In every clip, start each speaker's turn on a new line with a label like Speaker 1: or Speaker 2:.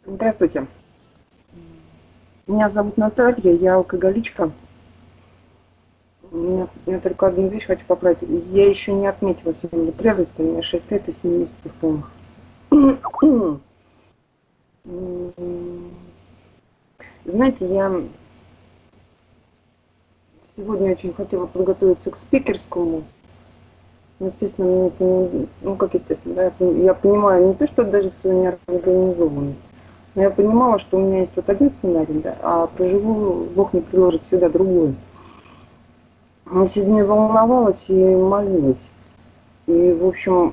Speaker 1: Здравствуйте. Меня зовут Наталья, я алкоголичка. Я только одну вещь хочу поправить. Я еще не отметила сегодня трезвости, у меня 6 лет и 7 месяцев полных. Знаете, я сегодня очень хотела подготовиться к спикерскому. Естественно, мне это ну как естественно, да, я понимаю не то, что даже свою неорганизованность, но я понимала, что у меня есть вот один сценарий, да, а проживу, Бог не приложит всегда другой. Я сегодня волновалась и молилась. И, в общем,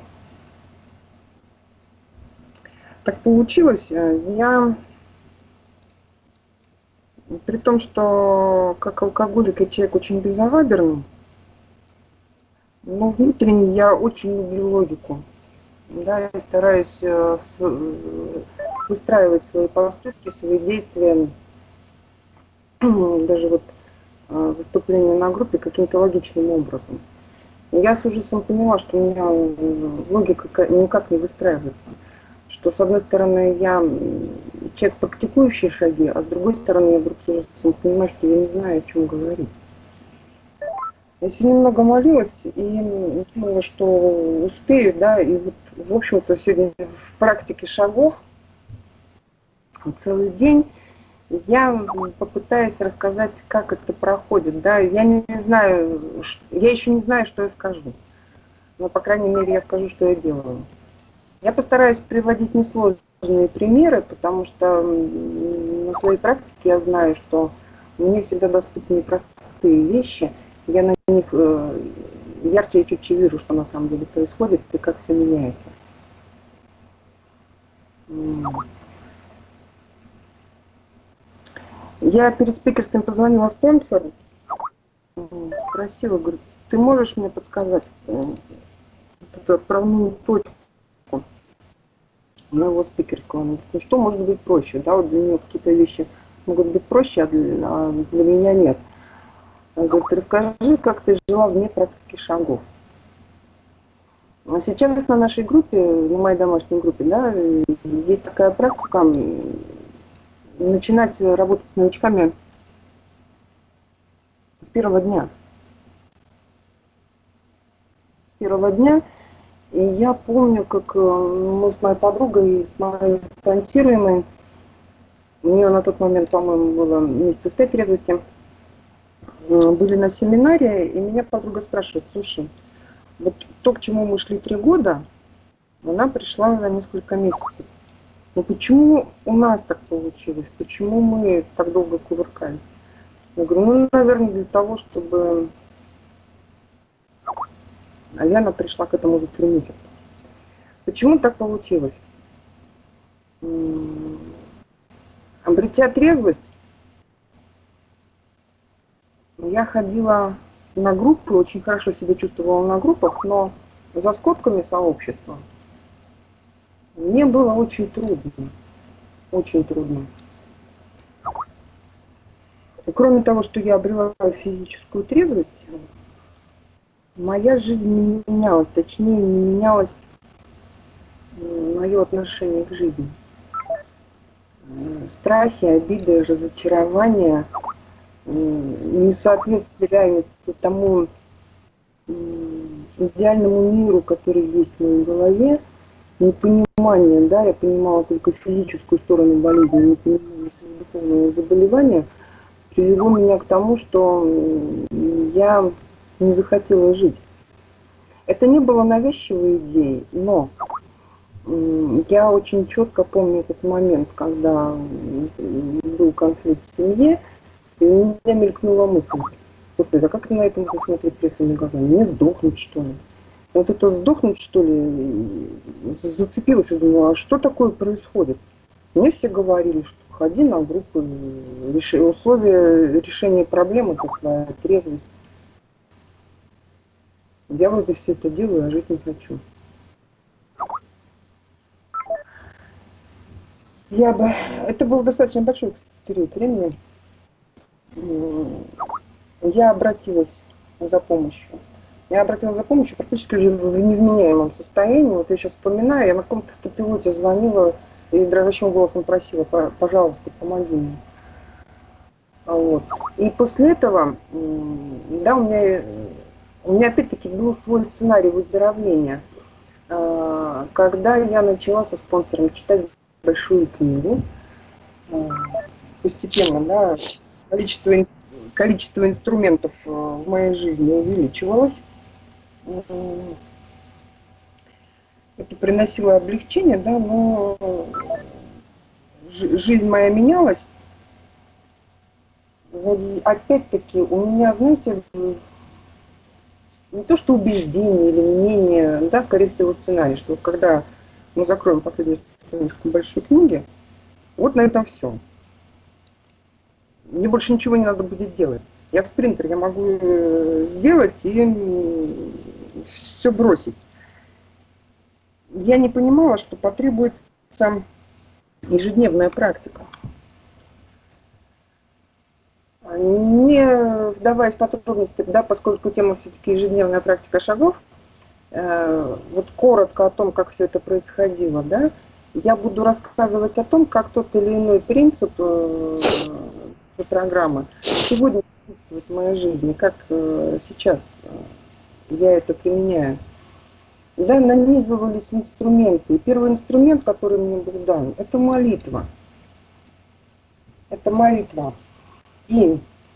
Speaker 1: так получилось. Я, при том, что как алкоголик и человек очень безалаберный, но внутренне я очень люблю логику. Да, я стараюсь выстраивать свои поступки, свои действия, даже вот выступления на группе каким-то логичным образом. И я с ужасом поняла, что у меня логика никак не выстраивается. Что с одной стороны я человек, практикующий шаги, а с другой стороны я вдруг с ужасом понимаю, что я не знаю, о чем говорить. Я сегодня много молилась и думала, что успею, да, и вот, в общем-то, сегодня в практике шагов целый день я попытаюсь рассказать, как это проходит, да, я не знаю, я еще не знаю, что я скажу, но, по крайней мере, я скажу, что я делаю. Я постараюсь приводить несложные примеры, потому что на своей практике я знаю, что мне всегда доступны простые вещи. Я на них ярче и чуть-чуть вижу, что на самом деле происходит и как все меняется. Я перед спикерством позвонила спонсору, спросила, говорю, ты можешь мне подсказать эту отправную точку моего спикерского? Ну что может быть проще? Да, вот для нее какие-то вещи могут быть проще, а для меня нет. Он говорит, расскажи, как ты жила вне практики шагов. А сейчас на нашей группе, на моей домашней группе, да, есть такая практика начинать работать с новичками с первого дня. С первого дня. И я помню, как мы с моей подругой, с моей спонсируемой, у нее на тот момент, по-моему, было месяцев 5 трезвости, были на семинаре, и меня подруга спрашивает, слушай, вот то, к чему мы шли 3 года, она пришла за несколько месяцев. Но почему у нас так получилось? Почему мы так долго кувыркались? Я говорю, ну, наверное, для того, чтобы Алена пришла к этому за 3 месяца. Почему так получилось? Обретя трезвость, я ходила на группы, очень хорошо себя чувствовала на группах, но за скобками сообщества мне было очень трудно. Очень трудно. И кроме того, что я обрела физическую трезвость, моя жизнь не менялась, точнее, не менялось мое отношение к жизни. Страхи, обиды, разочарования, несоответствие реальности тому идеальному миру, который есть в моей голове, непонимание, да, я понимала только физическую сторону болезни, непонимание своего духовного заболевания, привело меня к тому, что я не захотела жить. Это не было навязчивой идеей, но я очень четко помню этот момент, когда был конфликт в семье, и у меня мелькнула мысль. Господи, а как на это можно смотреть прессными глазами? Мне сдохнуть, что ли? Вот это сдохнуть, что ли, зацепилась и думала, а что такое происходит? Мне все говорили, что ходи на группы, условия решения проблемы, это твоя трезвость. Я вроде все это делаю, а жить не хочу. Это был достаточно большой период времени. Я обратилась за помощью. Я обратилась за помощью практически уже в невменяемом состоянии. Вот я сейчас вспоминаю, я на каком-то автопилоте звонила и дрожащим голосом просила: пожалуйста, помоги мне. Вот. И после этого, да, у меня опять-таки был свой сценарий выздоровления. Когда я начала со спонсором читать большую книгу, постепенно, да, количество инструментов в моей жизни увеличивалось. Это приносило облегчение, да, но жизнь моя менялась. Опять-таки, у меня, знаете, не то что убеждение или мнение, да, скорее всего, сценарий, что когда мы закроем последнюю страничку большой книги, вот на этом все. Мне больше ничего не надо будет делать. Я спринтер, я могу сделать и все бросить. Я не понимала, что потребуется ежедневная практика. Не вдаваясь в подробности, да, поскольку тема все-таки ежедневная практика шагов, вот коротко о том, как все это происходило, да, я буду рассказывать о том, как тот или иной принцип программы сегодня присутствует в моей жизни, как сейчас я это применяю. Да, нанизывались инструменты. И первый инструмент, который мне был дан, это молитва. Это молитва. И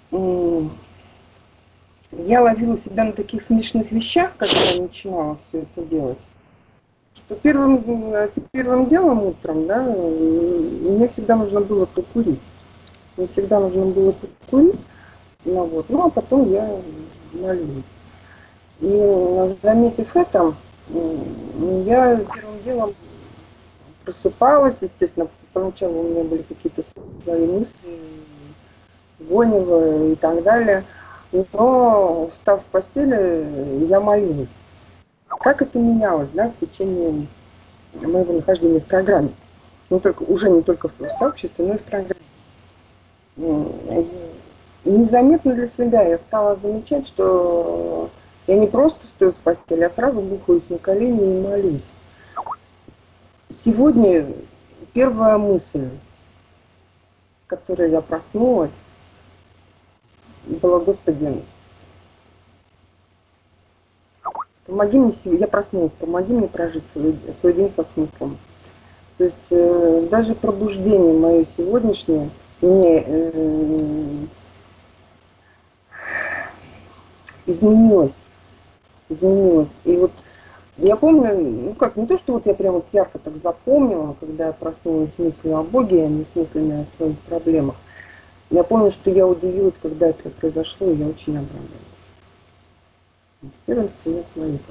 Speaker 1: я ловила себя на таких смешных вещах, когда я начинала все это делать. Что первым делом утром, да, мне всегда нужно было покурить. Мне всегда нужно было покурить, ну а потом я молилась. И заметив это, я первым делом просыпалась, естественно, поначалу у меня были какие-то свои мысли, гонево и так далее. Но, встав с постели, я молилась. Как это менялось, да, в течение моего нахождения в программе? Уже не только в сообществе, но и в программе. Незаметно для себя я стала замечать, что я не просто стою с постели, а сразу бухаюсь на колени и молюсь. Сегодня первая мысль, с которой я проснулась, была: Господи, помоги мне сегодня, я проснулась, помоги мне прожить свой день со смыслом. То есть даже пробуждение мое сегодняшнее мне изменилось. И вот я помню, не то, что вот я прям вот ярко так запомнила, когда я проснулась с мыслью о Боге, а не с мыслями о своих проблемах. Я помню, что я удивилась, когда это произошло, и я очень обрадовалась. Первый инструмент молитва.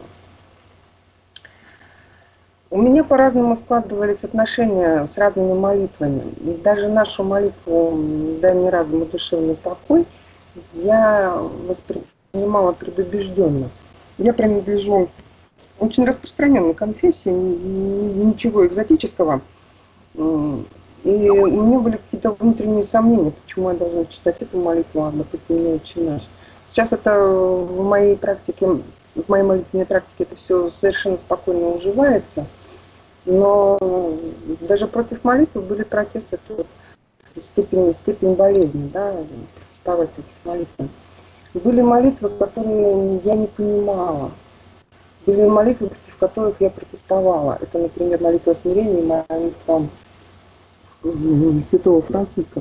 Speaker 1: У меня по-разному складывались отношения с разными молитвами. И даже нашу молитву «Дай мне разум и душевный покой» я воспринимала предубежденно. Я принадлежу очень распространенной конфессии, ничего экзотического. И у меня были какие-то внутренние сомнения, почему я должна читать эту молитву, а допустим, не «Отче наш». Сейчас это в моей практике, в моей молитвенной практике это все совершенно спокойно уживается. Но даже против молитвы были протесты, степень болезни, да, протестовать против молитвы. Были молитвы, которые я не понимала. Были молитвы, против которых я протестовала. Это, например, молитва смирения и молитва святого Франциска.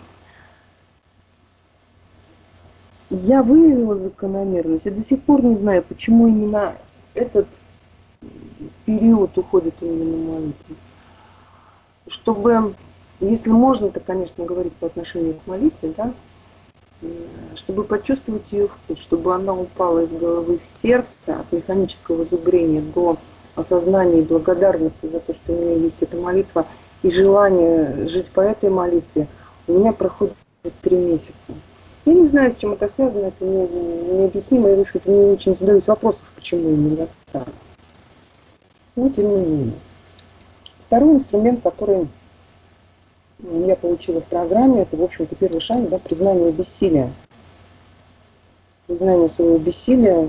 Speaker 1: Я выявила закономерность. Я до сих пор не знаю, почему именно этот период уходит именно на молитву. Чтобы, если можно, то, конечно, говорить по отношению к молитве, да, чтобы почувствовать ее вкус, чтобы она упала из головы в сердце, от механического зубрения до осознания и благодарности за то, что у меня есть эта молитва, и желание жить по этой молитве, у меня проходит 3 месяца. Я не знаю, с чем это связано, это необъяснимо, я, в общем-то, не очень задаюсь вопросом, почему именно так. Но тем не менее. Второй инструмент, который я получила в программе, это, в общем-то, первый шаг, да, признание бессилия. Признание своего бессилия,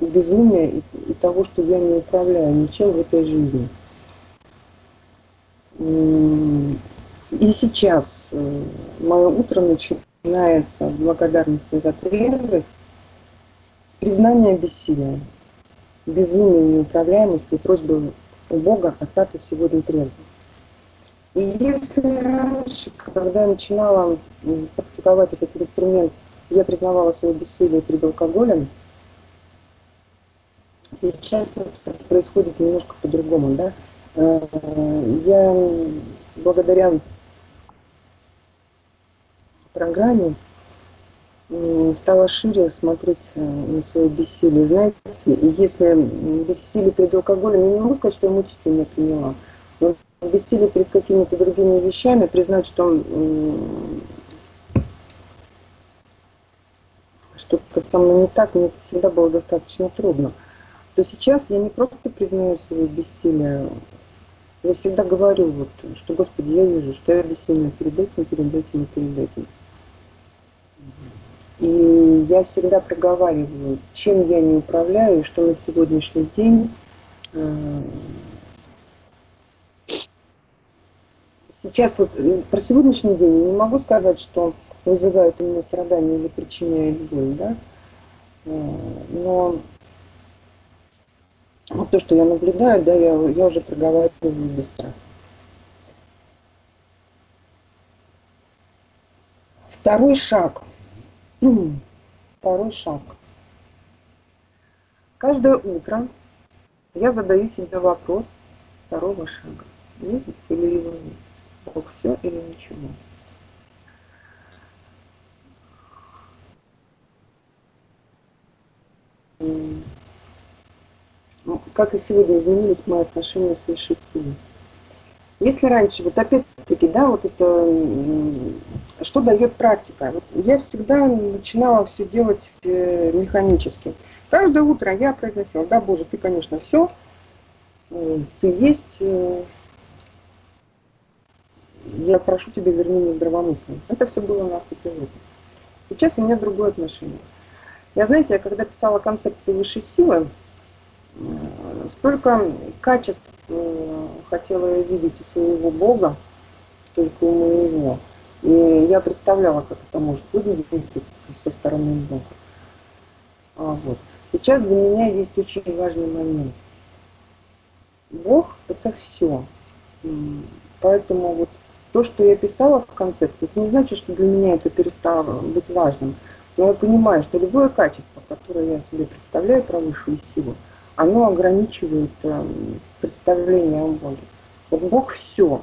Speaker 1: безумия и того, что я не управляю ничем в этой жизни. И сейчас мое утро начинается с благодарности за трезвость, с признания бессилия, безумия, неуправляемости и просьбы у Бога остаться сегодня трезвым. И если раньше, когда я начинала практиковать этот инструмент, я признавала свое бессилие перед алкоголем, сейчас это происходит немножко по-другому, да. Я благодаря программе стала шире смотреть на свое бессилие. Знаете, если бессилие перед алкоголем, я не могу сказать, что я мучительно приняла, но бессилие перед какими-то другими вещами, признать, что что-то со мной не так, мне всегда было достаточно трудно. То сейчас я не просто признаю свое бессилие, я всегда говорю, вот, что, Господи, я вижу, что я бессильна перед этим, перед этим и перед этим. И я всегда проговариваю, чем я не управляю, и что на сегодняшний день сейчас вот про сегодняшний день я не могу сказать, что вызывает у меня страдания или причиняет боль, да, но вот то, что я наблюдаю, да, я уже проговариваю без страха. Второй шаг. Второй шаг. Каждое утро я задаю себе вопрос второго шага. Есть или его нет? Бог все или ничего? Как и сегодня изменились мои отношения с высшей силой. Если раньше, вот опять-таки, да, вот это, что дает практика? Вот я всегда начинала все делать механически. Каждое утро я произносила, да, Боже, ты, конечно, все, ты есть, я прошу тебя, верни мне здравомыслие. Это все было на автопилоте. Сейчас у меня другое отношение. Я, знаете, я когда писала концепцию высшей силы, столько качеств хотела видеть у своего Бога, только у моего. И я представляла, как это может выглядеть со стороны Бога. Вот. Сейчас для меня есть очень важный момент. Бог – это все. Поэтому вот то, что я писала в концепции, это не значит, что для меня это перестало быть важным. Но я понимаю, что любое качество, которое я себе представляю про высшую силу, оно ограничивает представление о Боге. Вот Бог все.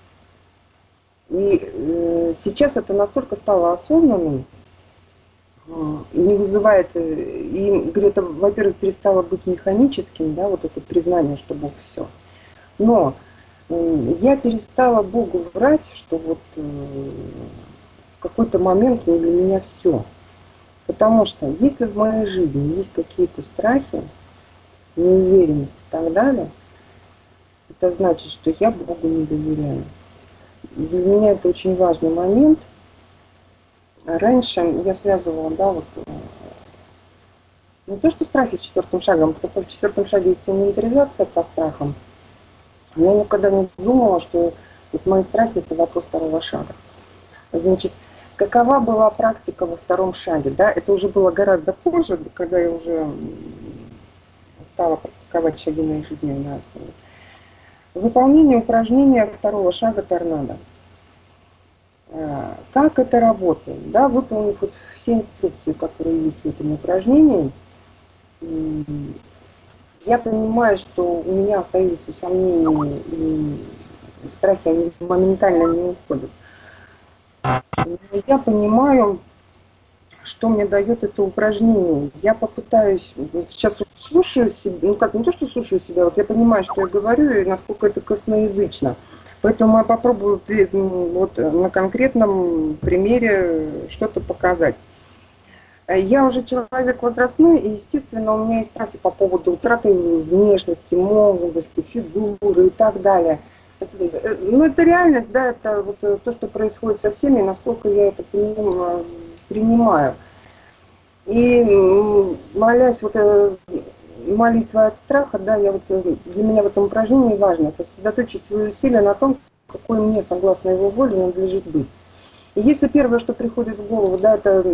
Speaker 1: И сейчас это настолько стало осознанным, не вызывает, и, говорю, это, во-первых, перестало быть механическим, да, вот это признание, что Бог все. Но я перестала Богу врать, что вот в какой-то момент он для меня все. Потому что если в моей жизни есть какие-то страхи, неуверенность и так далее, это значит, что я Богу не доверяю. Для меня это очень важный момент. Раньше я связывала, да, вот не то, что страхи с четвертым шагом, просто в четвертом шаге есть инвентаризация по страхам. Но я никогда не думала, что вот мои страхи – это вопрос второго шага. Значит, какова была практика во втором шаге? Да? Это уже было гораздо позже, когда я уже стала практиковать шаги на ежедневной основе. Выполнение упражнения второго шага торнадо. Как это работает? Да, выполнив вот все инструкции, которые есть в этом упражнении, я понимаю, что у меня остаются сомнения и страхи, они моментально не уходят. Но я понимаю, что мне дает это упражнение. Я попытаюсь, вот сейчас вот слушаю себя, ну как, не то, что слушаю себя, вот я понимаю, что я говорю и насколько это косноязычно. Поэтому я попробую вот на конкретном примере что-то показать. Я уже человек возрастной, и, естественно, у меня есть страхи по поводу утраты внешности, молодости, фигуры и так далее. Ну, это реальность, да, это вот то, что происходит со всеми, насколько я это принимаю. И молясь вот молитвой от страха, да, я вот, для меня в этом упражнении важно сосредоточить свои усилия на том, какой мне, согласно его воле, надлежит быть. И если первое, что приходит в голову, да, это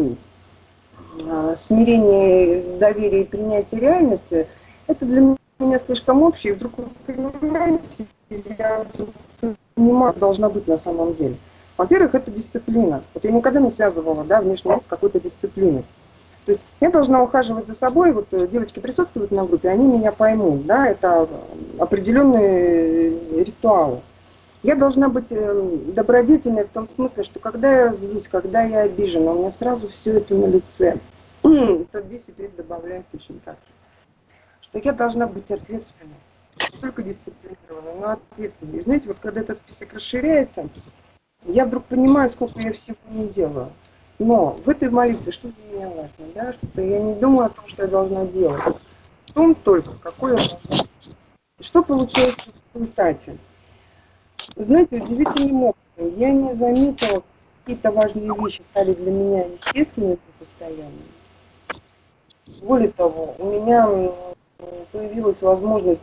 Speaker 1: смирение, доверие и принятие реальности, это для меня слишком общее, и вдруг вы понимаете, я вдруг понимаю, должна быть на самом деле. Во-первых, это дисциплина. Вот я никогда не связывала, да, внешний вид с какой-то дисциплиной. То есть я должна ухаживать за собой, вот девочки присутствуют на группе, они меня поймут, да, это определенные ритуалы. Я должна быть добродетельной в том смысле, что когда я злюсь, когда я обижена, у меня сразу все это на лице. Это 10 лет добавляем точно так же. Что я должна быть ответственной, не только дисциплинированной, но ответственной. И знаете, вот когда этот список расширяется, я вдруг понимаю, сколько я всего не делаю. Но в этой молитве что для меня важно, да, что я не думаю о том, что я должна делать. В том только, какой я должна быть. И что получается в результате. Вы знаете, удивительным образом я не заметила, какие-то важные вещи стали для меня естественными и постоянными. Более того, у меня появилась возможность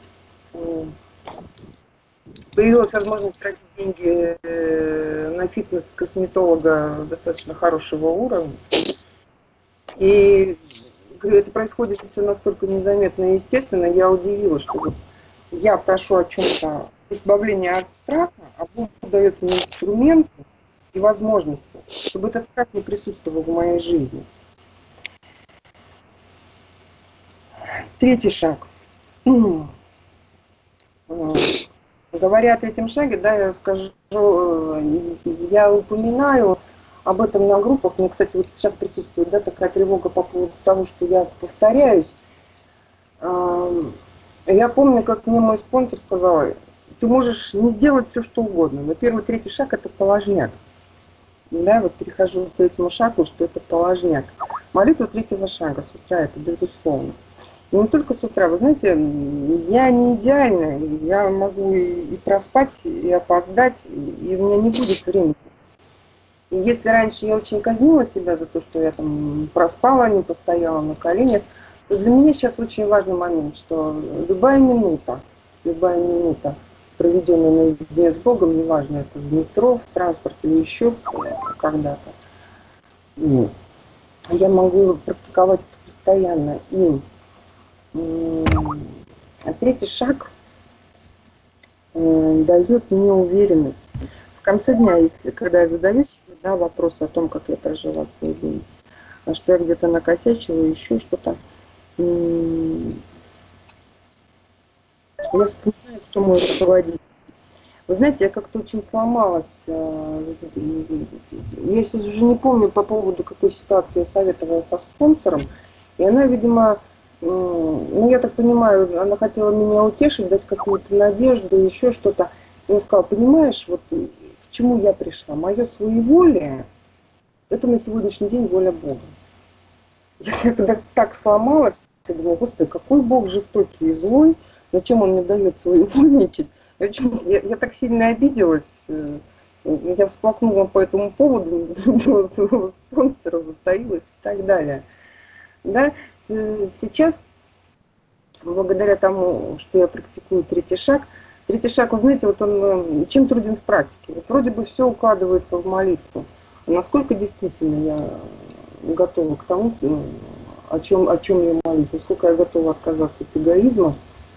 Speaker 1: тратить деньги на фитнес-косметолога достаточно хорошего уровня. И это происходит все настолько незаметно и естественно, я удивилась, что вот я прошу о чем-то избавления от страха, а Бог дает мне инструменты и возможности, чтобы этот страх не присутствовал в моей жизни. Третий шаг. Говоря о третьем шаге, да, я скажу, я упоминаю об этом на группах. Мне, кстати, вот сейчас присутствует, да, такая тревога по поводу того, что я повторяюсь. Я помню, как мне мой спонсор сказал, ты можешь не сделать все, что угодно, но первый, третий шаг – это положняк. Да, вот перехожу к третьему шагу, что это положняк. Молитва третьего шага с утра – это безусловно. И не только с утра. Вы знаете, я не идеальна, я могу и проспать, и опоздать, и у меня не будет времени. И если раньше я очень казнила себя за то, что я там проспала, не постояла на коленях, то для меня сейчас очень важный момент, что любая минута, проведенная наедине с Богом, неважно, это в метро, в транспорте или еще когда-то, я могу практиковать это постоянно. И третий шаг дает мне уверенность. В конце дня, если когда я задаю себе, да, вопрос о том, как я прожила свой день, что я где-то накосячила, еще что-то, я вспоминаю, кто мой руководитель. Вы знаете, я как-то очень сломалась. Я сейчас уже не помню по поводу какой ситуации я советовала со спонсором. И она, видимо, ну, я так понимаю, она хотела меня утешить, дать какую-то надежду, еще что-то. И она сказала, понимаешь, вот к чему я пришла? Мое своеволие – это на сегодняшний день воля Бога. Я когда так сломалась, я думала, Господи, какой Бог жестокий и злой, зачем Он мне дает своевольничать? Я так сильно обиделась, я всплакнула по этому поводу, взлюбила своего спонсора, затаилась и так далее. Да? Сейчас, благодаря тому, что я практикую третий шаг, вы знаете, вот он чем труден в практике. Вот вроде бы все укладывается в молитву. Но насколько действительно я готова к тому, о чем я молюсь, насколько я готова отказаться от эгоизма,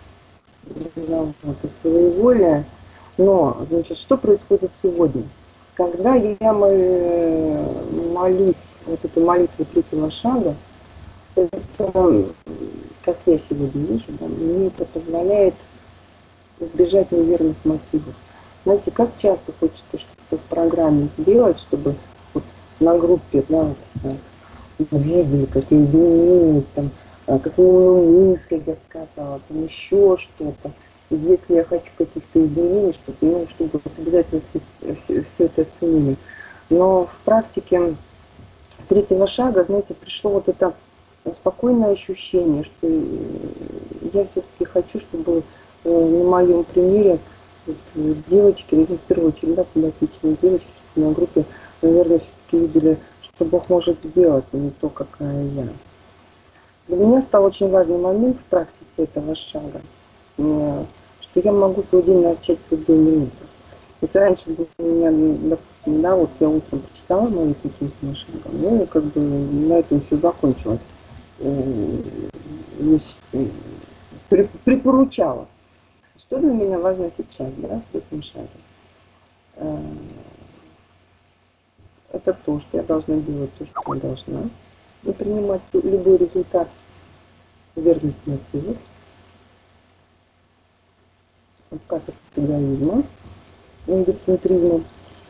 Speaker 1: от своеволия. Но, значит, что происходит сегодня? Когда я молюсь вот этой молитвой третьего шага, это, как я сегодня вижу, да, мне это позволяет избежать неверных мотивов. Знаете, как часто хочется что-то в программе сделать, чтобы вот на группе, да, видели, как я изменилась, там, какую мысль я сказала, там еще что-то. И если я хочу каких-то изменений, чтобы вот обязательно все это оценили. Но в практике третьего шага, знаете, пришло вот это спокойное ощущение, что я все-таки хочу, чтобы на моем примере вот, девочки, в первую очередь, да, подопечные девочки на группе, наверное, все-таки видели, что Бог может сделать, а не то, какая я. Для меня стал очень важный момент в практике этого шага, что я могу свой день начать с любой минуты. Если раньше бы у меня, допустим, да, вот я утром прочитала молитву единственным шагом, ну и как бы на этом все закончилось. Припоручала. Что для меня важно сейчас, да, в этом шаге? Это то, что я должна делать то, что я должна, и принимать любой результат, верность мотивов, отказ от эгоизма, эгоцентризма,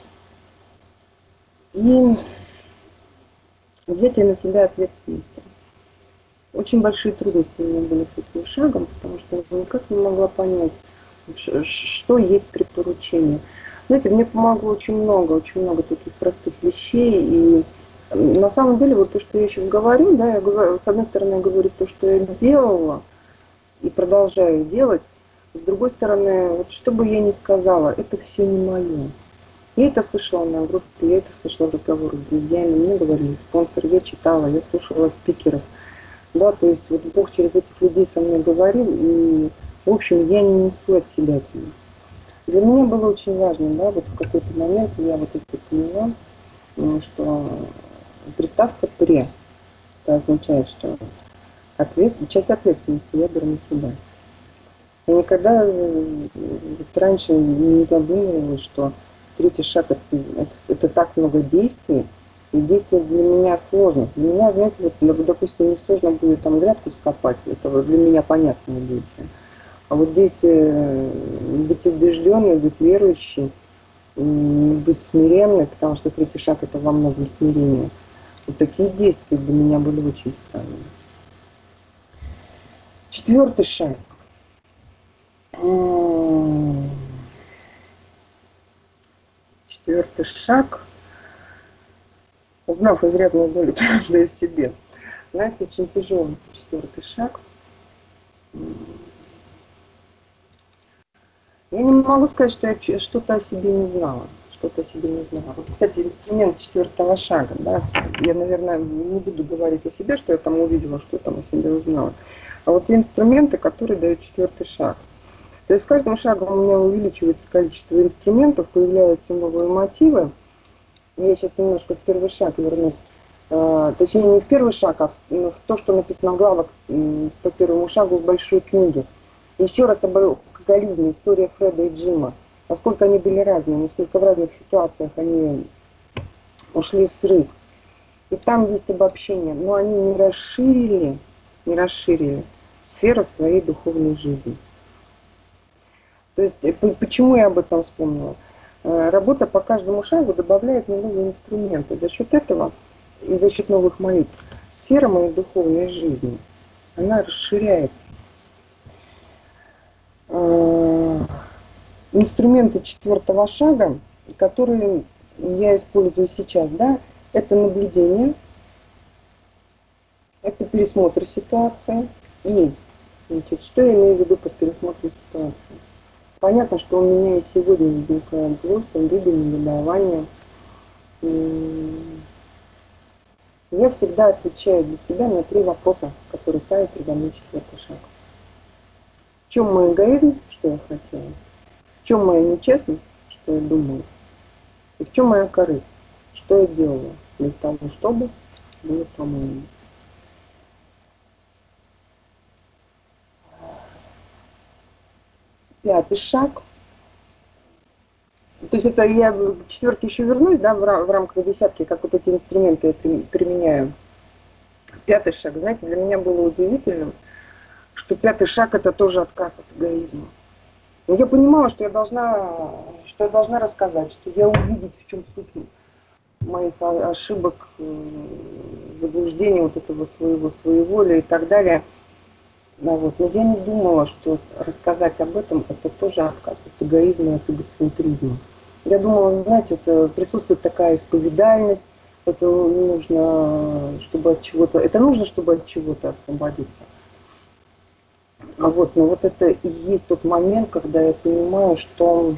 Speaker 1: и взятие на себя ответственности. Очень большие трудности у меня были с этим шагом, потому что я никак не могла понять, что есть припоручение. Знаете, мне помогло очень много таких простых вещей. И на самом деле, вот то, что я сейчас говорю, да, я говорю, с одной стороны, я говорю то, что я делала и продолжаю делать, с другой стороны, вот что бы я ни сказала, это все не мое. Я это слышала на группе, я это слышала в разговорах с друзьями, мне говорили спонсоры, я читала, я слушала спикеров. Да, то есть вот Бог через этих людей со мной говорил, и, в общем, я не несу от себя этого. Для меня было очень важно, да, вот в какой-то момент я вот это поняла, что приставка «пре», это означает, что часть ответственности я беру на себя. Я никогда вот раньше не задумывалась, что третий шаг это так много действий, и действия для меня сложно. Для меня, знаете, вот, допустим, не сложно будет там грядку вскопать, это вот для меня понятное действие. А вот действие быть убежденной, быть верующей, быть смиренной, потому что третий шаг это во многом смирение. Вот такие действия для меня были очень странными. Четвертый шаг. Четвертый шаг, узнав изрядную долю каждой из себе. Знаете, очень тяжелый четвертый шаг. Я не могу сказать, что я что-то о себе не знала. Что-то о себе не знала. Вот, кстати, инструмент четвертого шага. Да, я, наверное, не буду говорить о себе, что я там увидела, что я там о себе узнала. А вот те инструменты, которые дают четвертый шаг. То есть с каждым шагом у меня увеличивается количество инструментов, появляются новые мотивы. Я сейчас немножко в первый шаг вернусь. Точнее, не в первый шаг, а в то, что написано в главах по первому шагу в большой книге. Еще раз об алкоголизме, история Фреда и Джима. Насколько они были разные, насколько в разных ситуациях они ушли в срыв. И там есть обобщение, но они не расширили сферу своей духовной жизни. То есть, почему я об этом вспомнила? Работа по каждому шагу добавляет мне новые инструменты. За счет этого и за счет новых молитв сфера моей духовной жизни, она расширяется. Инструменты четвертого шага, которые я использую сейчас, да, это наблюдение, это пересмотр ситуации. И, значит, что я имею в виду под пересмотром ситуации? Понятно, что у меня и сегодня возникает злость, обида, негодование. Я всегда отвечаю для себя на 3 вопроса, которые ставят передо мной четвертый шаг. В чем мой эгоизм, что я хотела? В чем моя нечестность, что я думала? И в чем моя корысть, что я делала для того, чтобы было по-моему. Пятый шаг. То есть это я к четверке еще вернусь, да, в рамках десятки, как вот эти инструменты я применяю. Пятый шаг, знаете, для меня было удивительным, что пятый шаг это тоже отказ от эгоизма. Но я понимала, что я должна рассказать, что я увидеть, в чем суть моих ошибок, заблуждений вот этого своего своеволия и так далее. Да, вот. Но я не думала, что рассказать об этом это тоже отказ от эгоизма, от эгоцентризма. Я думала, знаете, это присутствует такая исповедальность, это нужно, чтобы от чего-то, это нужно, чтобы от чего-то освободиться. А вот, но вот это и есть тот момент, когда я понимаю, что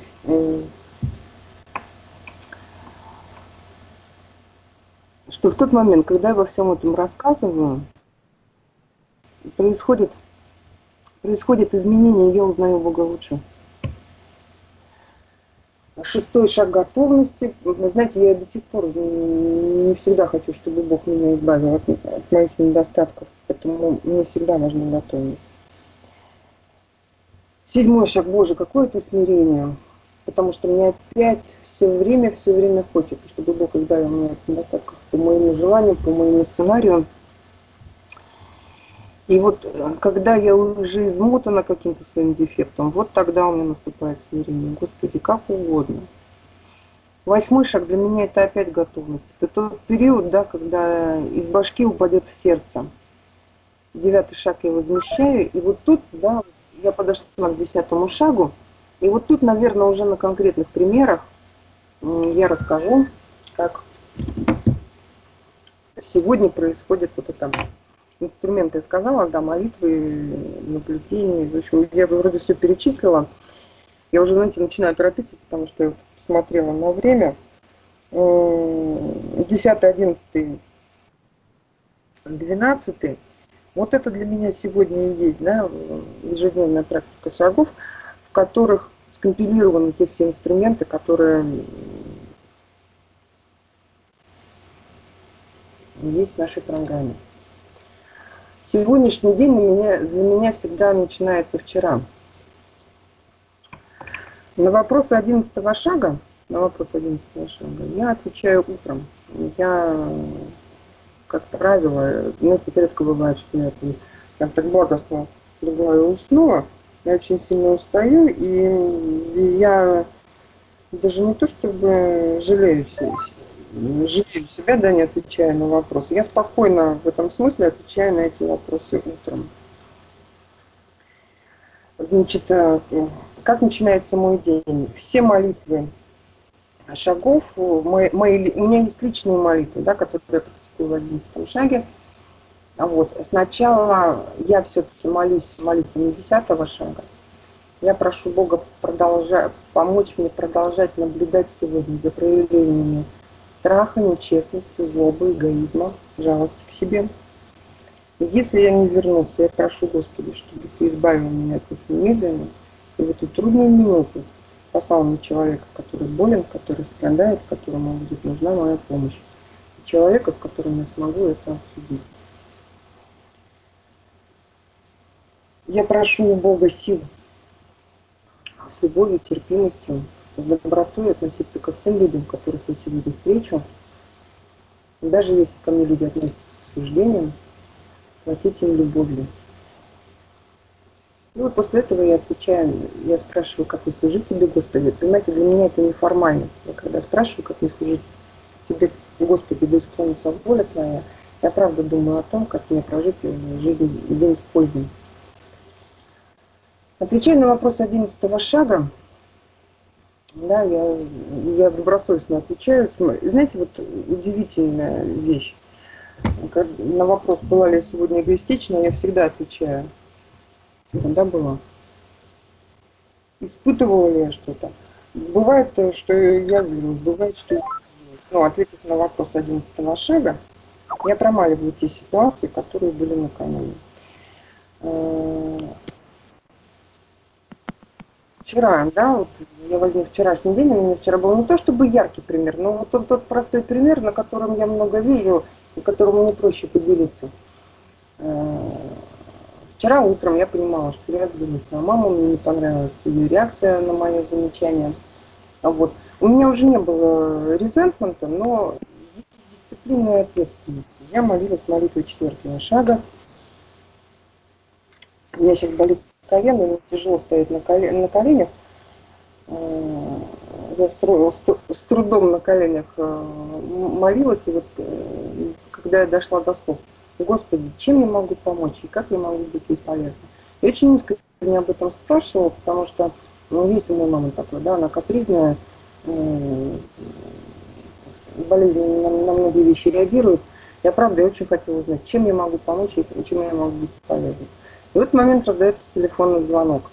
Speaker 1: в тот момент, когда я во всем этом рассказываю, происходит изменение, я узнаю Бога лучше. Шестой шаг готовности. Вы знаете, я до сих пор не всегда хочу, чтобы Бог меня избавил от моих недостатков, поэтому мне всегда важна готовность. Седьмой шаг, Боже, какое это смирение, потому что мне опять все время хочется, чтобы Бог избавил меня от недостатков по моему желанию, по моему сценарию. И вот когда я уже измотана каким-то своим дефектом, вот тогда у меня наступает смирение. Господи, как угодно. Восьмой шаг для меня это опять готовность. Это тот период, да, когда из башки упадет в сердце. Девятый шаг я возмещаю. И вот тут, да, я подошла к 10-му шагу. И вот тут, наверное, уже на конкретных примерах я расскажу, как сегодня происходит вот это. Инструменты я сказала, да, молитвы, наблюдения. В общем, я вроде все перечислила. Я уже, знаете, начинаю торопиться, потому что я посмотрела на время. 10, 11, 12. Вот это для меня сегодня и есть, да, ежедневная практика шагов, в которых скомпилированы те все инструменты, которые есть в нашей программе. Сегодняшний день для меня всегда начинается вчера. На вопросы 11-го шага, я отвечаю утром. Я, как правило, теперь редко бывает, что я так благостно легла и уснула. Я очень сильно устаю, и я даже не то чтобы жалею себя, да, не отвечая на вопросы. Я спокойно в этом смысле отвечаю на эти вопросы утром. Значит, как начинается мой день? Все молитвы шагов, у меня есть личные молитвы, да, которые я практикую в 11 шаге. Вот. Сначала я все-таки молюсь молитвами 10-го шага. Я прошу Бога помочь мне продолжать наблюдать сегодня за проявлениями страха, нечестности, злобы, эгоизма, жалости к себе. И если я не вернулся, я прошу Господи, чтобы Ты избавил меня от них немедленно, и в эту трудную минуту послал мне человека, который болен, который страдает, которому будет нужна моя помощь. И человека, с которым я смогу это обсудить. Я прошу у Бога сил с любовью, терпимостью, с добротой относиться ко всем людям, которых я сегодня встречу. И даже если ко мне люди относятся с осуждением, платить им любовью. И вот после этого я отвечаю, я спрашиваю, как мне служить Тебе, Господи. Понимаете, для меня это не формальность. Я когда спрашиваю, как мне служить Тебе, Господи, да исполнится воля Твоя, я правда думаю о том, как мне прожить жизнь день с пользой. Отвечая на вопрос 11-го шага, да, я добросовестно отвечаю. Знаете, вот удивительная вещь. На вопрос, была ли я сегодня эгоистична, я всегда отвечаю. Да, была. Испытывала ли я что-то? Бывает, что я злюсь, бывает, что я злюсь. Но ответив на вопрос 11-го шага, я промаливаю те ситуации, которые были накануне. Вчера, да, вот я возьму вчерашний день, у меня вчера был не то чтобы яркий пример, но вот тот простой пример, на котором я много вижу, и которому мне проще поделиться. Вчера утром я понимала, что я злилась на маму, мне не понравилась ее реакция на мое замечание. Вот. У меня уже не было резентмента, но есть дисциплина и ответственность. Я молилась молитвой 4-го шага. У меня сейчас болит колено, мне тяжело стоять на коленях. Я с трудом на коленях молилась, и вот когда я дошла до слов: Господи, чем я могу помочь и как я могу быть ей полезна? Я очень искренне об этом спрашивала, потому что есть у моей мамы такое, да, она капризная, болезненно на многие вещи реагирует. Я правда очень хотела узнать, чем я могу помочь и чем я могу быть полезной. И в этот момент раздается телефонный звонок.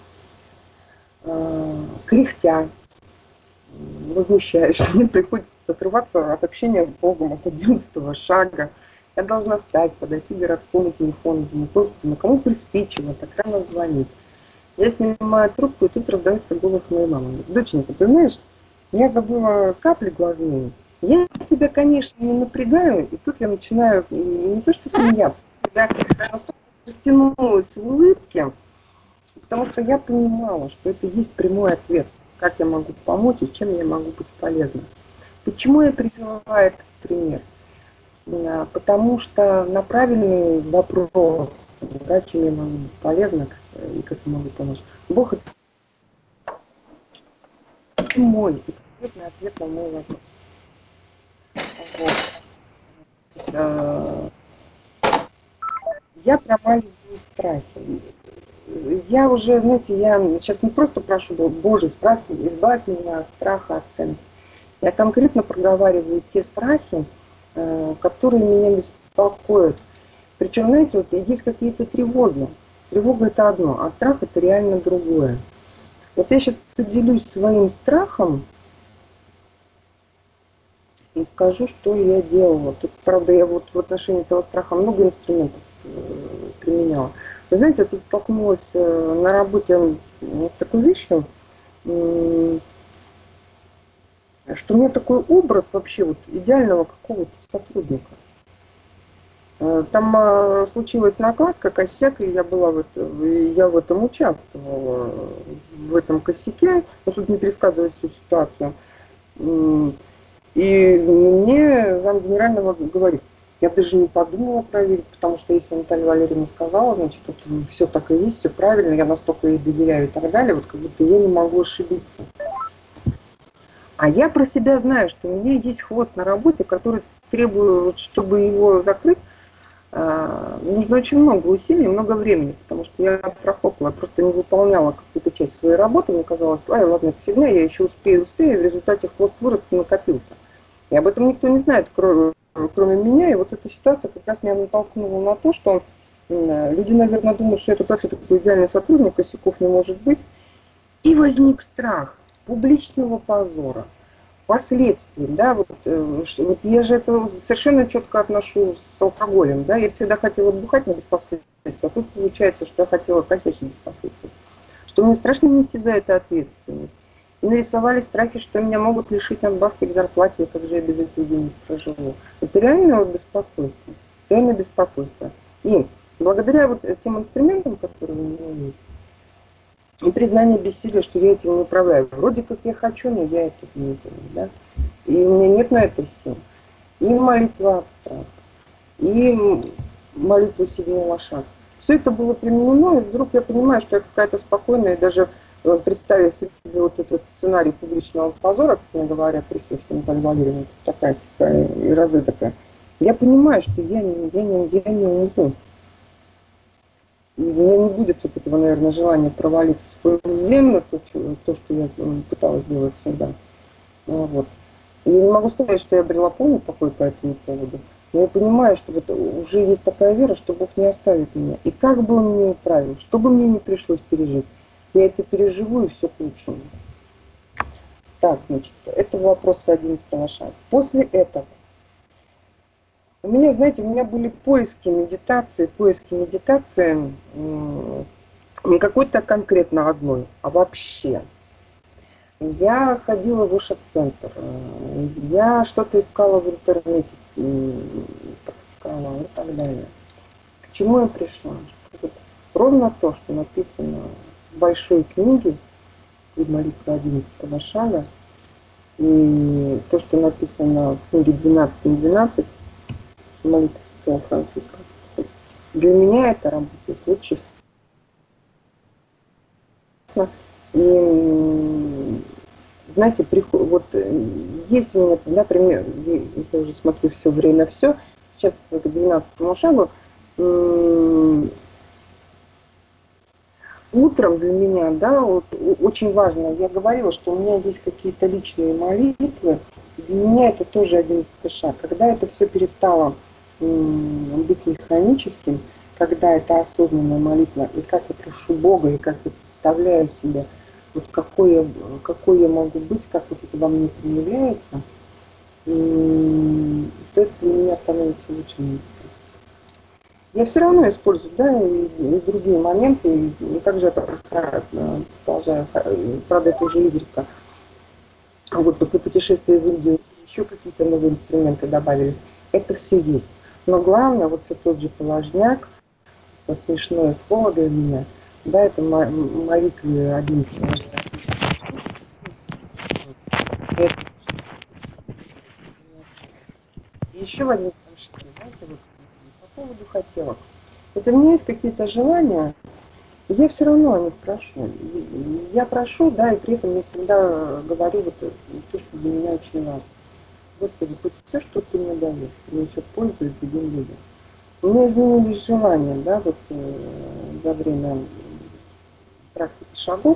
Speaker 1: Кряхтя, возмущаясь, что мне приходится отрываться от общения с Богом, от 11-го шага. Я должна встать, подойти к городскому телефону, думаю, Господи, ну кому приспичило так рано звонить? Я снимаю трубку, и тут раздается голос моей мамы. Доченька, ты знаешь, Я забыла капли глазные. Я тебя, конечно, не напрягаю, и тут я начинаю не то что смеяться, я настолько растянулась в улыбке, потому что я понимала, что это есть прямой ответ, как я могу помочь и чем я могу быть полезна. Почему я привела этот пример? Потому что на правильный вопрос, да, чем я могу быть полезна и как я могу помочь, Бог это мой и конкретный ответ на мой вопрос. Вот. Я проваливаю страхи. Я уже, знаете, я сейчас не просто прошу, Боже, избавь меня от страха оценки. Я конкретно проговариваю те страхи, которые меня беспокоят. Причем, знаете, вот есть какие-то тревоги. Тревога это одно, а страх это реально другое. Вот я сейчас поделюсь своим страхом и скажу, что я делала. Тут, правда, я вот в отношении этого страха много инструментов применяла. Вы знаете, я тут столкнулась на работе с такой вещью, что у меня такой образ вообще вот идеального какого-то сотрудника. Там случилась накладка, косяк, и я в этом участвовала, в этом косяке, ну, чтобы не пересказывать всю ситуацию. И мне зам генерального говорит, я даже не подумала проверить, потому что если Наталья Валерьевна сказала, значит, вот все так и есть, все правильно, я настолько ей доверяю и так далее, вот как будто я не могу ошибиться. А я про себя знаю, что у меня есть хвост на работе, который требует, чтобы его закрыть, нужно очень много усилий, много времени, потому что я профокла, просто не выполняла какую-то часть своей работы, мне казалось, ладно, это фигня, я еще успею, и в результате хвост вырос и накопился. И об этом никто не знает, кроме меня, и вот эта ситуация как раз меня натолкнула на то, что люди, наверное, думают, что это вообще такой идеальный сотрудник, косяков не может быть, и возник страх публичного позора, последствий, да, вот я же это совершенно четко отношу с алкоголем, да, я всегда хотела бухать, но без последствий, а тут получается, что я хотела косячить без последствий, что мне страшно нести за это ответственность. И нарисовали страхи, что меня могут лишить надбавки к зарплате, и как же я без этих денег проживу. Это реально беспокойство, реально беспокойство. И благодаря вот тем инструментам, которые у меня есть, и признание бессилия, что я этим не управляю. Вроде как я хочу, но я это не делаю. Да? И у меня нет на это сил. И молитва от страха, и молитва седьмого шага. Все это было применено, и вдруг я понимаю, что я какая-то спокойная, и даже представив себе вот этот сценарий публичного позора, как мне говорят, приход, что Наталья Валерьевна такая и разы такая, я понимаю, что я не уйду. У меня не будет вот этого, наверное, желания провалиться сквозь землю, то, что я пыталась делать всегда. Вот. И я не могу сказать, что я обрела полный покой по этому поводу, но я понимаю, что вот уже есть такая вера, что Бог не оставит меня. И как бы Он меня управил, что бы мне не пришлось пережить, я это переживу, и все к лучшему. Так, значит, это вопрос 11 шага. После этого у меня, знаете, у меня были поиски медитации, не какой-то конкретно одной, а вообще. Я ходила в уши-центр, я что-то искала в интернете, практиковала и так далее. К чему я пришла? Вот ровно то, что написано в большой книге «Молитва 11 шага», и то, что написано в книге 12 молитва Святого Франциска. Для меня это работает лучше всего. И знаете, вот есть у меня, например, я уже смотрю все время все, сейчас к 12 шагу, утром для меня, да, вот, очень важно, я говорила, что у меня есть какие-то личные молитвы, для меня это тоже 11 шаг. Когда это все перестало быть механическим, когда это осознанная молитва, и как я прошу Бога, и как я представляю себе, вот какой я могу быть, как вот это во мне проявляется, то это для меня становится лучше. Я все равно использую, да, и другие моменты, и также я продолжаю, правда, это уже изредка. А вот после путешествия в Индию еще какие-то новые инструменты добавились. Это все есть. Но главное, вот все тот же положняк, вот смешное слово для меня, да, это молитвы 11. И еще в 11 шаге, знаете, вот по поводу хотелок. Вот у меня есть какие-то желания, и я все равно о них прошу. Я прошу, да, и при этом я всегда говорю вот то, что для меня очень важно. Господи, пусть все, что ты мне даешь, принесет пользу и другим людям. У меня изменились желания, да, вот за время практики шагов,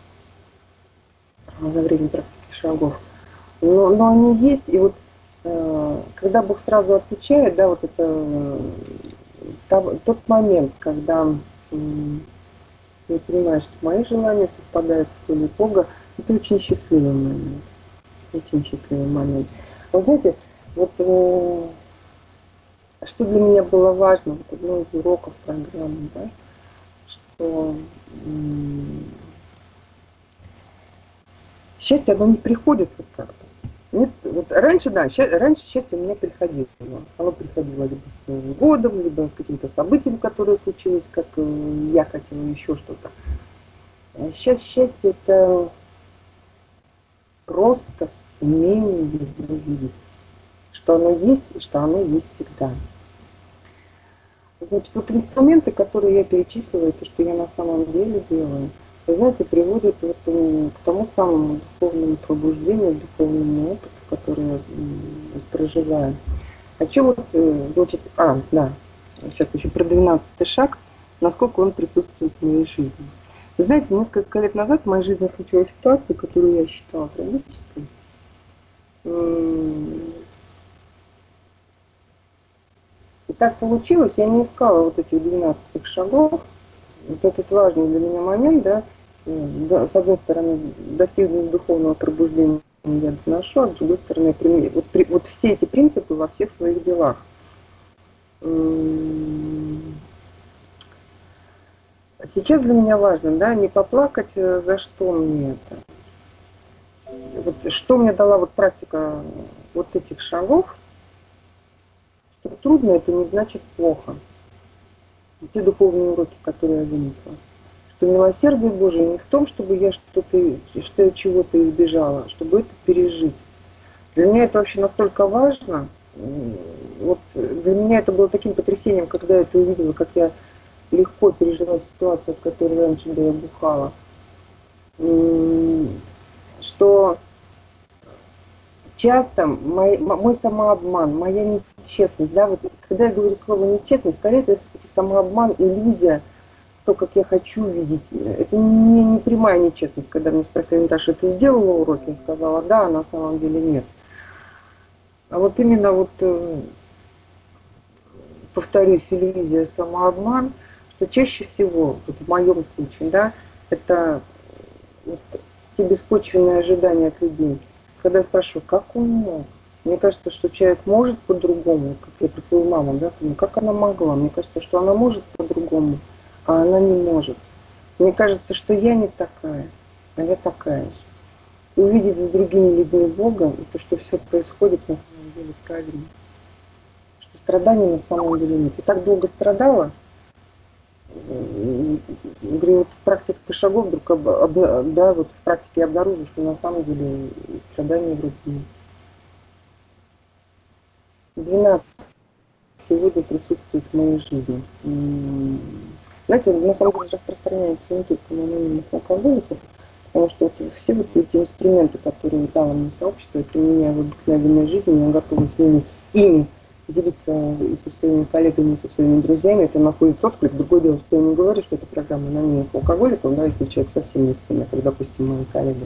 Speaker 1: за время практики шагов. Но они есть, и вот когда Бог сразу отвечает, да, вот это тот момент, когда я понимаю, что мои желания совпадают с волей Бога, это очень счастливый момент. Очень счастливый момент. Вы знаете, вот что для меня было важно, вот одно из уроков программы, да, что счастье, оно не приходит вот как-то. Нет, вот раньше, да, раньше счастье у меня приходило. Оно приходило либо с Новым годом, либо с каким-то событием, которое случилось, как я хотела еще что-то. А сейчас счастье это просто умение его видеть. Что оно есть и что оно есть всегда. Значит, вот инструменты, которые я перечислила, то, что я на самом деле делаю, вы знаете, приводят вот, к тому самому духовному пробуждению, духовному опыту, который я проживаю. А что вот, значит, да, сейчас еще про 12-й шаг, насколько он присутствует в моей жизни. Вы знаете, несколько лет назад в моей жизни случилась ситуация, которую я считала трагической. И так получилось, я не искала вот этих 12 шагов. Вот этот важный для меня момент, да, с одной стороны, достигнуть духовного пробуждения я доношу, а с другой стороны, вот все эти принципы во всех своих делах. Сейчас для меня важно, да, не поплакать, за что мне это. Вот что мне дала вот практика вот этих шагов, что трудно, это не значит плохо. Те духовные уроки, которые я вынесла. Что милосердие Божие не в том, чтобы я что я чего-то избежала, чтобы это пережить. Для меня это вообще настолько важно. Вот для меня это было таким потрясением, когда я это увидела, как я легко пережила ситуацию, в которой раньше я бухала. Что часто мой самообман, моя нечестность, да, вот когда я говорю слово нечестность, скорее это самообман, иллюзия, то, как я хочу видеть. Это не прямая нечестность, когда мне спросили, Наташа, ты сделала уроки? Я сказала, да, а на самом деле нет. А вот именно вот, повторюсь, иллюзия, самообман, что чаще всего, вот в моем случае, да, это вот те беспочвенные ожидания от людей. Когда я спрашиваю, как он мог? Мне кажется, что человек может по-другому, как я про свою маму, да, как она могла? Мне кажется, что она может по-другому, а она не может. Мне кажется, что я не такая, а я такая же. Увидеть с другими людьми Бога, и то, что все происходит на самом деле правильно. Что страданий на самом деле нет. И так долго страдала, говорю, вот практика шагов вдруг, да, вот в практике я обнаружу, что на самом деле страданий вроде нет. 12 сегодня присутствует в моей жизни. Знаете, на самом деле распространяется не только на анонимных алкоголиков, потому что вот все вот эти инструменты, которые дало мне сообщество, я применяю в обыкновенной жизни, я готова с ими делиться и со своими коллегами, и со своими друзьями, это находит отклик. Другое дело, что я не говорю, что это программа анонимных алкоголиков, да, если человек совсем не в теме, как, допустим, мои коллеги.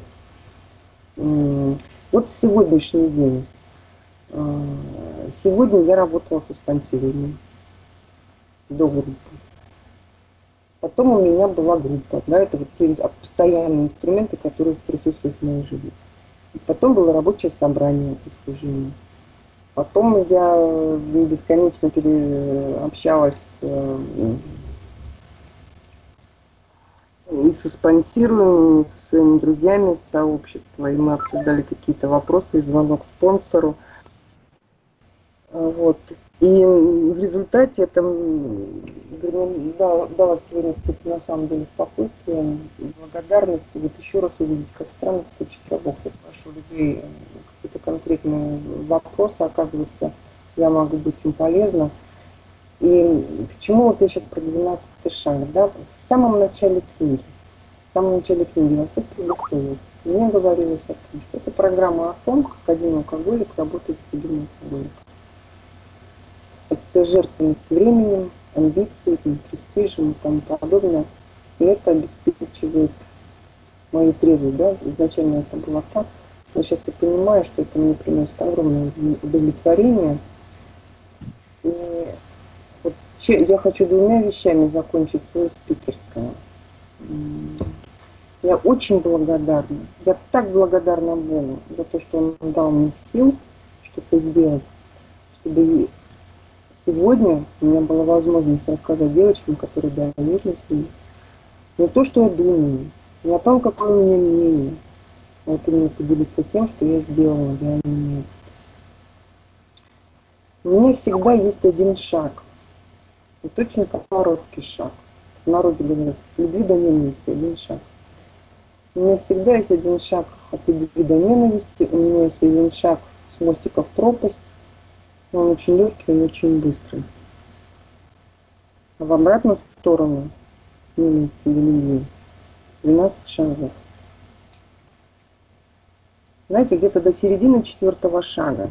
Speaker 1: Вот сегодняшний день. Сегодня я работала со спонсируемым до группы. Потом у меня была группа, да, это вот те постоянные инструменты, которые присутствуют в моей жизни. Потом было рабочее собрание по служению. Потом я бесконечно общалась с со спонсируемыми, со своими друзьями из сообщества, и мы обсуждали какие-то вопросы, и звонок спонсору. Вот. И в результате это дало сегодня, кстати, на самом деле спокойствие, благодарность, и вот еще раз увидеть, как странно стучит Бог. Я спрашиваю людей какой-то конкретный вопрос, а оказывается, я могу быть им полезна. И почему вот я сейчас про 12 шаг, да, в самом начале книги «Вас их предоставил». Мне говорилось о том, что это программа о том, как один алкоголик работает с другим алкоголиком. Это жертвенность временем, амбициями, престижем и тому подобное. И это обеспечивает мою трезвость, да, изначально это было так, но сейчас я понимаю, что это мне приносит огромное удовлетворение. И вот я хочу двумя вещами закончить свое спикерское. Я очень благодарна, я так благодарна Богу за то, что Он дал мне сил что-то сделать, чтобы сегодня у меня была возможность рассказать девочкам, которые доверились мне, не то, что я думаю, не о том, какое у меня мнение, а это мне поделиться тем, что я сделала для меня. У меня всегда есть один шаг, это очень короткий шаг. В народе говорят, любви до ненависти, один шаг. У меня всегда есть один шаг от любви до ненависти, у меня есть один шаг с мостика в пропасть, но он очень легкий, он очень быстрый. А в обратную сторону ненависти до любви 12 шагов. Знаете, где-то до середины 4-го шага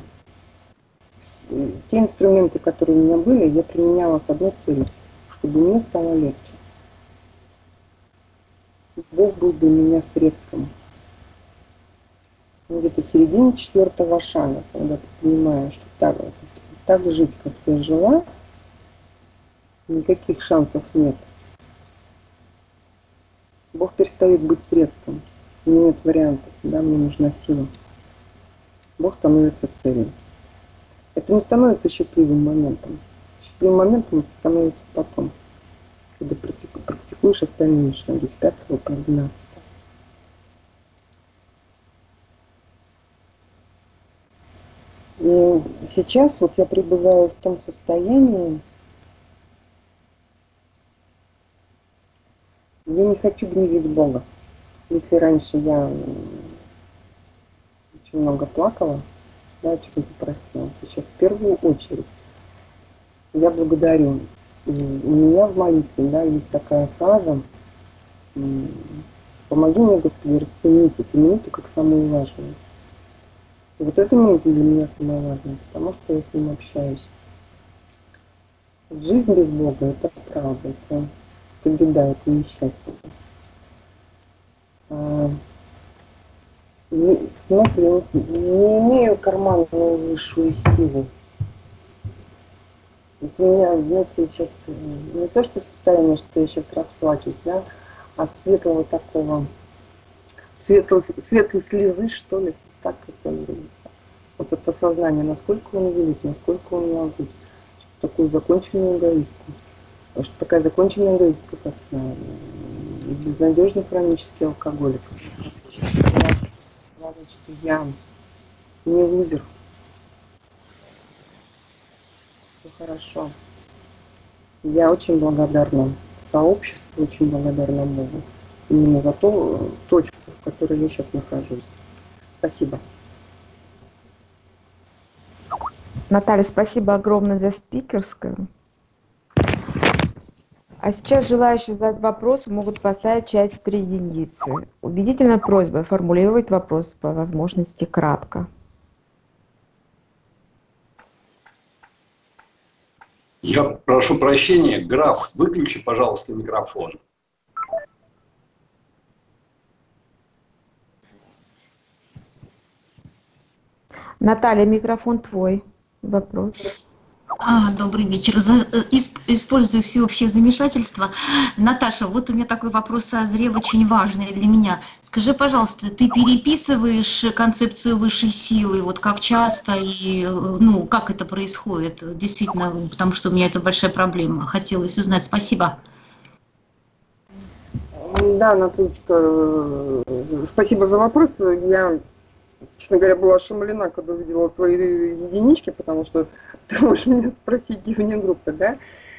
Speaker 1: те инструменты, которые у меня были, я применяла с одной целью, чтобы мне стало легче. Бог был для меня средством. Где-то в середине 4-го шага, когда ты понимаешь, что так жить, как я жила, никаких шансов нет. Бог перестает быть средством. Нет вариантов, да, мне нужна сила. Бог становится целью. Это не становится счастливым моментом. Счастливым моментом это становится потом, когда практикуешь остальные шаги с 5 по 12. И сейчас вот я пребываю в том состоянии, я не хочу гневить Бога. Если раньше я очень много плакала, да, чего-то просила, то сейчас в первую очередь я благодарю. И у меня в молитве, да, есть такая фраза: «Помоги мне, Господи, расценить эту минуту как самую важную». И вот эта минута для меня самая важная, потому что я с Ним общаюсь. Жизнь без Бога — это правда, это беда, это несчастье. Знаете, я не имею карманную высшую силу. У меня, знаете, сейчас не то, что состояние, что я сейчас расплачусь, да, а светлого такого, светлой слезы, что ли, так это называется. Вот это сознание, насколько он велик, насколько он могут. Такую законченную эгоистку. Потому что такая законченная эгоистка, как безнадежный хронический алкоголик. Главное, что я не лузер. Все хорошо. Я очень благодарна сообществу, очень благодарна Богу. Именно за ту точку, в которой я сейчас нахожусь. Спасибо.
Speaker 2: Наталья, спасибо огромное за спикерскую. А сейчас желающие задать вопрос могут поставить в чате 3 единицы. Убедительная просьба формулировать вопрос по возможности кратко.
Speaker 3: Я прошу прощения, граф, выключи, пожалуйста, микрофон.
Speaker 2: Наталья, микрофон твой. Вопрос.
Speaker 4: Добрый вечер. Использую всеобщее замешательство. Наташа, вот у меня такой вопрос созрел, очень важный для меня. Скажи, пожалуйста, ты переписываешь концепцию высшей силы? Вот как часто и ну, как это происходит? Действительно, потому что у меня это большая проблема. Хотелось узнать. Спасибо.
Speaker 1: Да, Натальечка, спасибо за вопрос. Я, честно говоря, была ошеломлена, когда увидела твои единички, потому что ты можешь меня спросить и вне группы, да?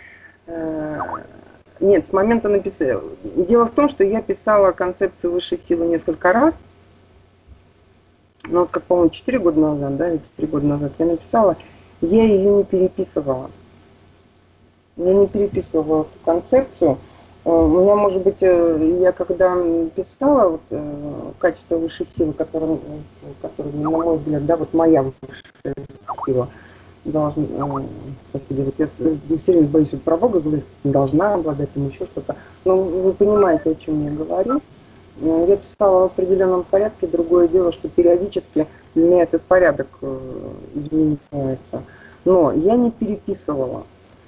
Speaker 1: Нет, с момента написания. Дело в том, что я писала концепцию высшей силы несколько раз. Ну, вот как, по-моему, 4 года назад, да, или 3 года назад я написала. Я ее не переписывала. Я не переписывала эту концепцию. У меня, может быть, я когда писала вот, качество высшей силы, которое, на мой взгляд, да, вот моя высшая сила, должна, господи, вот я все время боюсь вот про Бога говорить, должна обладать там еще что-то. Но вы понимаете, о чем я говорю. Я писала в определенном порядке, другое дело, что периодически для меня этот порядок изменяется. Но я не переписывала.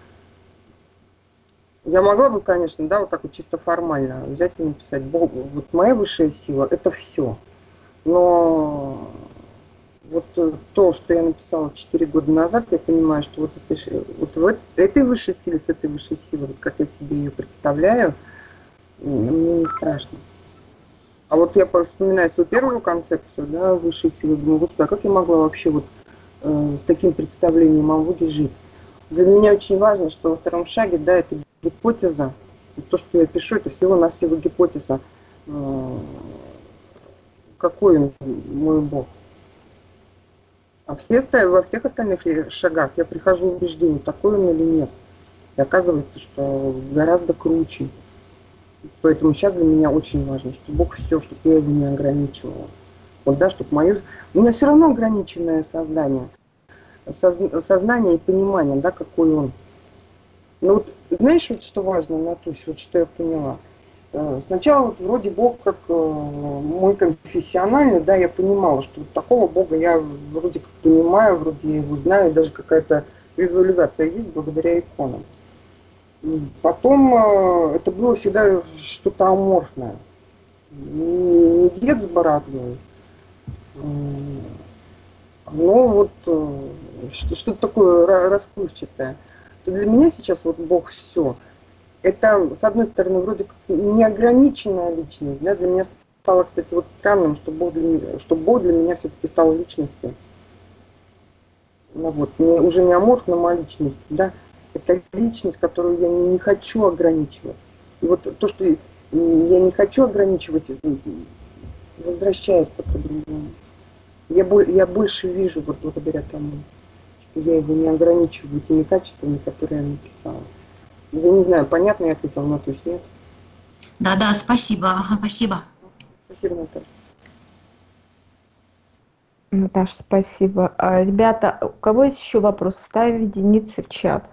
Speaker 1: Я могла бы, конечно, да, вот так вот чисто формально взять и написать, Богу, вот моя высшая сила, это все. Но вот то, что я написала 4 года назад, я понимаю, что вот, в этой высшей силе, с этой высшей силой, вот как я себе ее представляю, мне не страшно. А вот я вспоминаю свою первую концепцию, да, высшей силы, думаю, господи, а как я могла вообще вот с таким представлением о Боге жить? Для меня очень важно, что во втором шаге, да, это гипотеза. То, что я пишу, это всего-навсего гипотеза. Какой мой Бог? А во всех остальных шагах я прихожу к убеждению, такой он или нет. И оказывается, что гораздо круче. Поэтому сейчас для меня очень важно, что Бог все, чтобы я его не ограничивала. Вот, да, чтобы мое... У меня все равно ограниченное сознание. Сознание и понимание, да, какой он. Но вот знаешь, вот что важно, Натусь, вот что я поняла. Сначала вот вроде Бог как мой конфессиональный, да, я понимала, что вот такого Бога я вроде как понимаю, вроде я его знаю, даже какая-то визуализация есть благодаря иконам. Потом это было всегда что-то аморфное. Не дед с бородой, но вот что-то такое расплывчатое. То для меня сейчас вот Бог все. Это, с одной стороны, вроде как неограниченная личность. Да? Для меня стало, кстати, вот странным, что Бог для меня все-таки стал личностью. Ну, вот, уже не аморфным, а личность. Да? Это личность, которую я не хочу ограничивать. И вот то, что я не хочу ограничивать, возвращается по-другому. Я больше вижу вот благодаря тому, что я его не ограничиваю теми качествами, которые я написала. Я не знаю, понятно я ответила, Натусь, нет?
Speaker 4: Да, спасибо, спасибо.
Speaker 1: Спасибо, Наташа.
Speaker 2: Наташа, спасибо. Ребята, у кого есть еще вопрос? Ставь единицы в чат.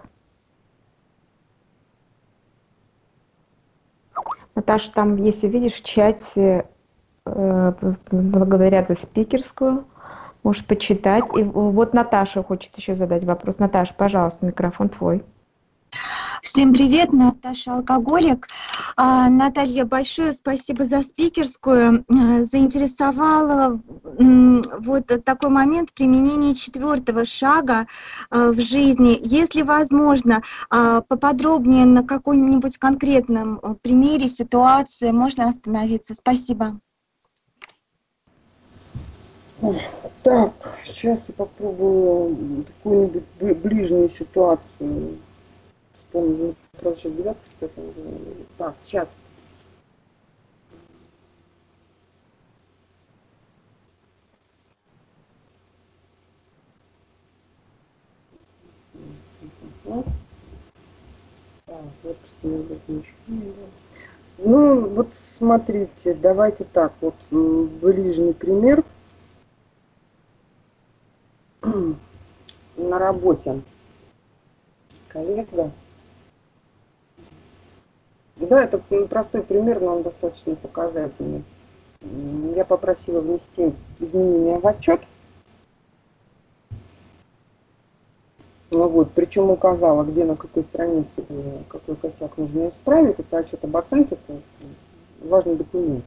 Speaker 2: Наташа, там, если видишь, в чате благодарят за спикерскую. Можешь почитать. И вот Наташа хочет еще задать вопрос. Наташа, пожалуйста, микрофон твой.
Speaker 5: Всем привет, Наташа Алкоголик. Наталья, большое спасибо за спикерскую. Заинтересовала вот такой момент применения 4-го шага в жизни. Если возможно, поподробнее на каком-нибудь конкретном примере, ситуации можно остановиться. Спасибо.
Speaker 1: Так, сейчас я попробую какую-нибудь ближнюю ситуацию. Вспомню, просто сейчас девятка, что-то. Так, сейчас. Так, вот, ну, вот смотрите, давайте так, вот ближний пример на работе. Коллега. Да, это простой пример, но он достаточно показательный. Я попросила внести изменения в отчет. Ну вот, причем указала, где на какой странице какой косяк нужно исправить. Это отчет об оценке, это важный документ.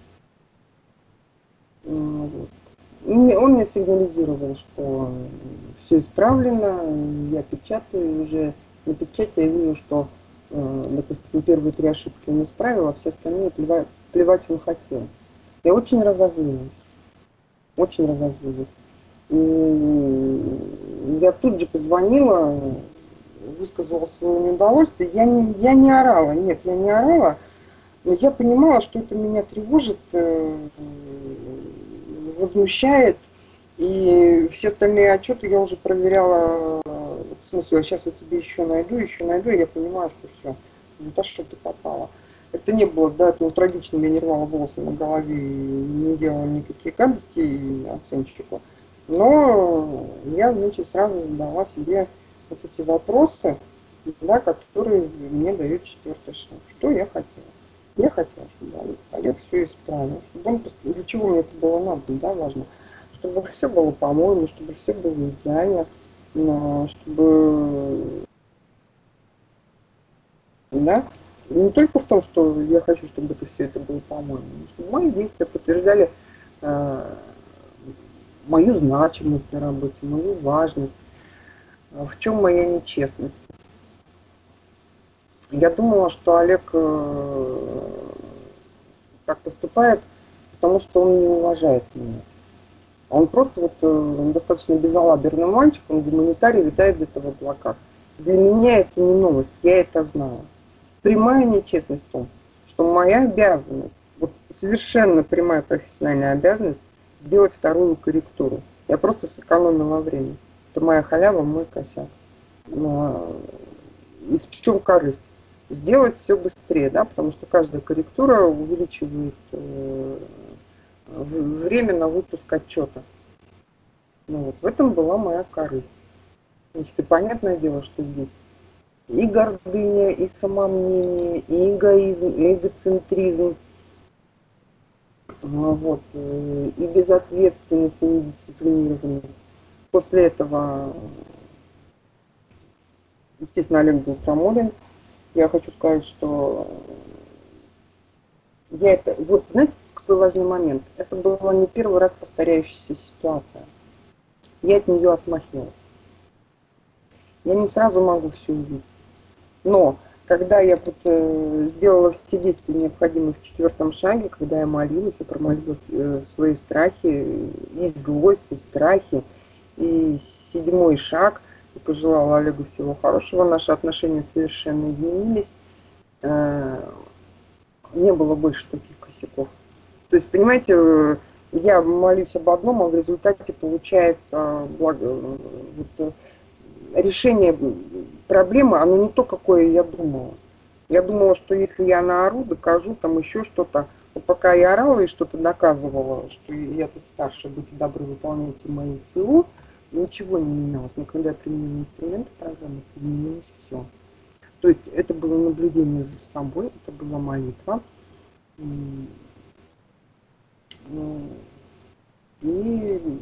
Speaker 1: Вот. Он мне сигнализировал, что все исправлено, я печатаю, уже на печати я вижу, что, допустим, первые 3 ошибки он исправил, а все остальные плевать он хотел. Я очень разозлилась. Очень разозлилась. И я тут же позвонила, высказала свое неудовольствие. Я не орала, нет, я не орала, но я понимала, что это меня тревожит, возмущает. И все остальные отчеты я уже проверяла, в смысле, сейчас я тебе еще найду, и я понимаю, что все, Наташа, что ты попала. Это не было, да, это трагично, я не рвала волосы на голове и не делала никаких гадостей оценщику. Но я, значит, сразу задала себе вот эти вопросы, да, которые мне дают четвертый шаг. Что я хотела? Я хотела, чтобы Олег все исправил, чтобы он, для чего мне это было надо, да, важно, чтобы все было по-моему, чтобы все было идеально, чтобы, да, не только в том, что я хочу, чтобы все это было по-моему, но чтобы мои действия подтверждали мою значимость на работе, мою важность, в чем моя нечестность. Я думала, что Олег так поступает, потому что он не уважает меня. Он просто вот он достаточно безалаберный мальчик, он гуманитарий, витает где-то в облаках. Для меня это не новость, я это знала. Прямая нечестность в том, что моя обязанность, вот совершенно прямая профессиональная обязанность, сделать вторую корректуру. Я просто сэкономила время. Это моя халява, мой косяк. И в чем корысть? Сделать все быстрее, да, потому что каждая корректура увеличивает время на выпуск отчета. Вот, в этом была моя корысть. Значит, и понятное дело, что здесь и гордыня, и самомнение, и эгоизм, и эгоцентризм, вот, и безответственность, и недисциплинированность. После этого, естественно, Олег был промолен. Я хочу сказать, что я это... Вот знаете, какой важный момент? Это была не первый раз повторяющаяся ситуация. Я от нее отмахивалась. Я не сразу могу все увидеть. Но когда я сделала все действия, необходимые в четвертом шаге, когда я молилась, я промолилась свои страхи, и злость, и страхи, и седьмой шаг, и пожелала Олегу всего хорошего, наши отношения совершенно изменились, не было больше таких косяков. То есть, понимаете, я молюсь об одном, а в результате получается решение проблемы, оно не то, какое я думала. Я думала, что если я наору, докажу там еще что-то. Но пока я орала и что-то доказывала, что я тут старше, будьте добры, выполняйте мои ЦУ, ничего не менялось. Но когда я применила инструменты программы, изменилось все. То есть это было наблюдение за собой, это была молитва. И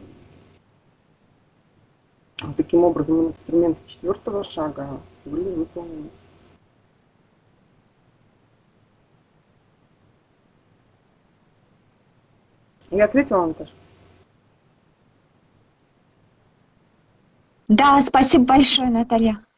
Speaker 1: таким образом инструменты четвертого шага были выполнены. Я ответила, Наташа?
Speaker 5: Да, спасибо большое, Наталья.